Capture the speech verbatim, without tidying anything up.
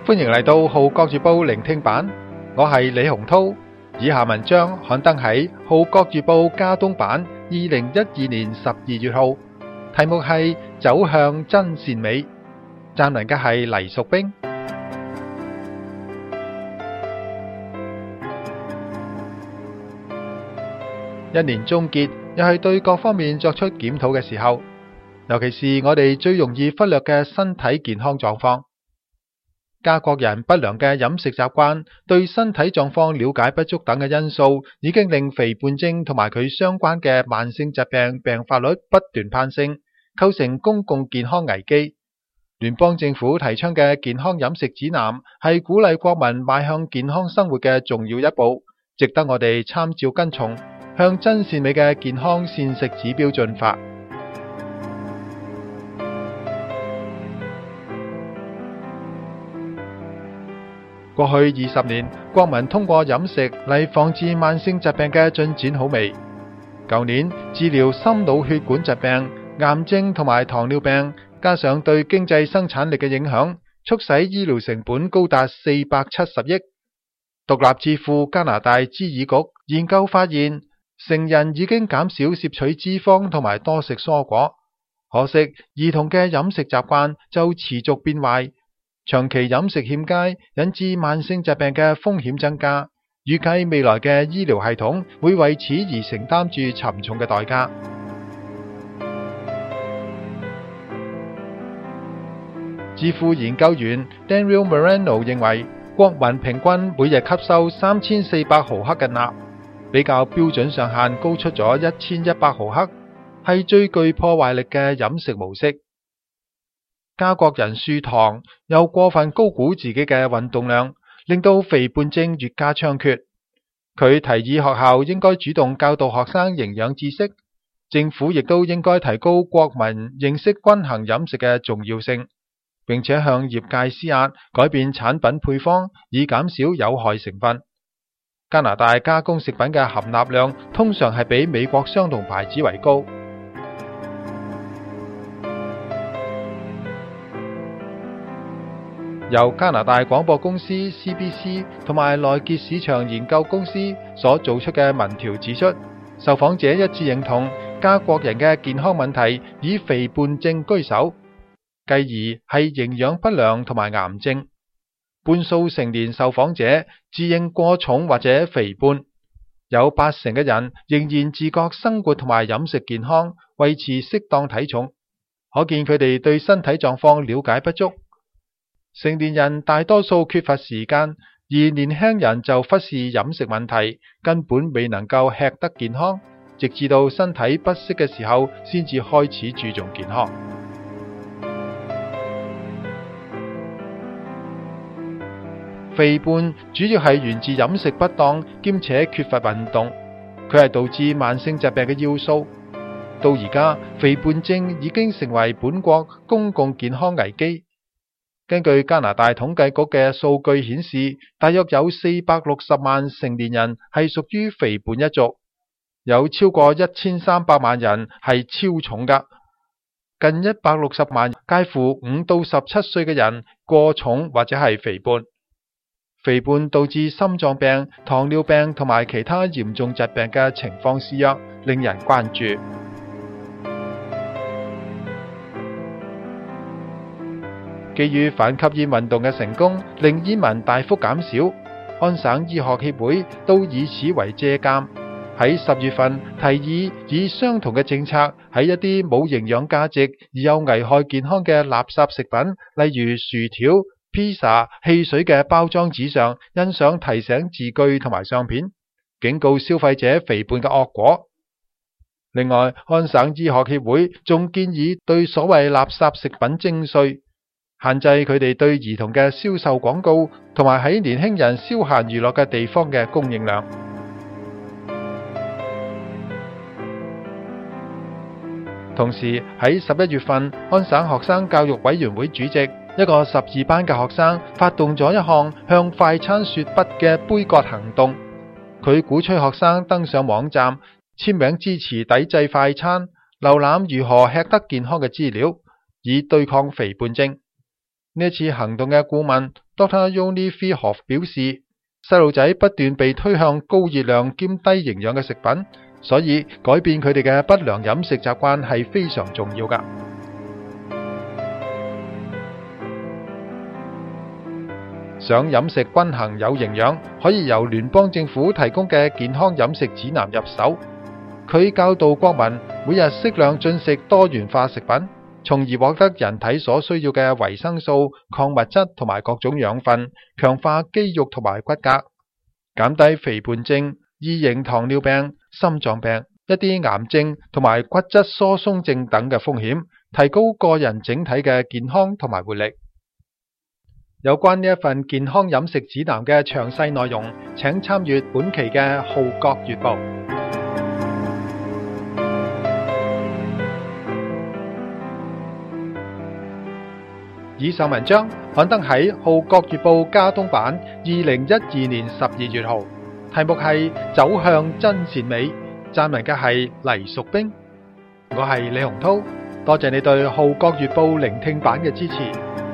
歡迎嚟到《號角月報》聆聽版，我係李洪濤。以下文章刊登喺《號角月報》加東版二零一二年十二月號，題目係走向真善美，撰文嘅係黎淑冰。一年終結，又係對各方面作出檢討嘅時候，尤其是我哋最容易忽略嘅身體健康狀況。家國人不良嘅飲食習慣、對身體狀況了解不足等嘅因素，已經令肥胖症同埋佢相關嘅慢性疾病病發率不斷攀升，構成公共健康危機。聯邦政府提倡嘅健康飲食指南係鼓勵國民邁向健康生活嘅重要一步，值得我哋參照跟從，向真善美嘅健康膳食指標進發。過去二十年，國民通過飲食嚟防治慢性疾病嘅進展好微。舊年治療心腦血管疾病、癌症同埋糖尿病，加上對經濟生產力嘅影響，促使醫療成本高達四百七十億。獨立智庫加拿大芝爾局研究發現，成人已經減少攝取脂肪同埋多食蔬果，可惜兒童嘅飲食習慣就持續變壞。長期飲食欠佳，引致慢性疾病嘅風險增加，預計未來嘅醫療系統會為此而承擔住沉重嘅代價。智庫研究員 Daniel Moreno 認為，國民平均每日吸收三千四百毫克嘅鈉，比較標準上限高出咗一千一百毫克，係最具破壞力嘅飲食模式。家國人樹堂又過分高估自己嘅運動量，令到肥胖症越加猖獗。佢提議學校應該主動教導學生營養知識，政府亦都應該提高國民認識均衡飲食嘅重要性，並且向業界施壓，改變產品配方，以減少有害成分。加拿大加工食品嘅含鈉量通常係比美國相同牌子為高。由加拿大廣播公司 C B C 同埋萊傑市場研究公司所做出嘅民調指出，受訪者一致認同家國人嘅健康問題以肥胖症居首，繼而係營養不良同埋癌症。半數成年受訪者自認過重或者肥胖，有八成嘅人仍然自覺生活同埋飲食健康，維持適當體重，可見佢哋對身體狀況了解不足。成年人大多數缺乏時間，而年輕人就忽視飲食問題，根本未能夠吃得健康，直至到身體不適嘅時候，先至開始注重健康。肥胖主要係源自飲食不當，兼且缺乏運動，佢係導致慢性疾病嘅要素。到而家，肥胖症已經成為本國公共健康危機。根據加拿大統計局嘅數據顯示，大約有四百六十萬成年人係屬於肥胖一族，有超過一千三百萬人係超重㗎，近一百六十萬介乎五到十七歲嘅人過重或者係肥胖。肥胖導致心臟病、糖尿病同埋其他嚴重疾病嘅情況肆虐，令人關注。基於反吸煙運動嘅成功，令煙民大幅減少，安省醫學協會都以此為借鑑，喺十月份提議以相同嘅政策喺一啲冇營養價值而又危害健康嘅垃圾食品，例如薯條、披薩、汽水嘅包裝紙上印上提醒字句同埋相片，警告消費者肥胖嘅惡果。另外，安省醫學協會仲建議對所謂垃圾食品徵稅，限制佢哋對兒童嘅銷售廣告，同埋喺年輕人消閒娛樂嘅地方嘅供應量。同時喺十一月份，安省學生教育委員會主席一個十二班嘅學生發動咗一項向快餐說不嘅杯葛行動。佢鼓吹學生登上網站簽名支持抵制快餐，瀏覽如何吃得健康嘅資料，以對抗肥胖症。 呢次行動嘅顧問 Doctor Yoni Freehoff 表示，細路仔不斷被推向高熱量兼低營養嘅食品，所以改變佢哋嘅不良飲食習慣係非常重要㗎。想飲食均衡有營養，可以由聯邦政府提供嘅健康飲食指南入手。佢教導國民每日適量進食多元化食品，從而獲得人體所需要嘅維生素、礦物質同埋各種養分，強化肌肉同埋骨骼，減低肥胖症、二型糖尿病、心臟病、一啲癌症同埋骨質疏鬆症等嘅風險，提高個人整體嘅健康同埋活力。有關呢一份健康飲食指南嘅詳細內容，請參閱本期嘅《號角月報》。以上文章刊登喺《號角月報》加東版二零一二年十二月號，題目係《走向真善美》，撰文嘅係黎淑冰。我係李洪濤，多謝你對《號角月報》聆聽版嘅支持。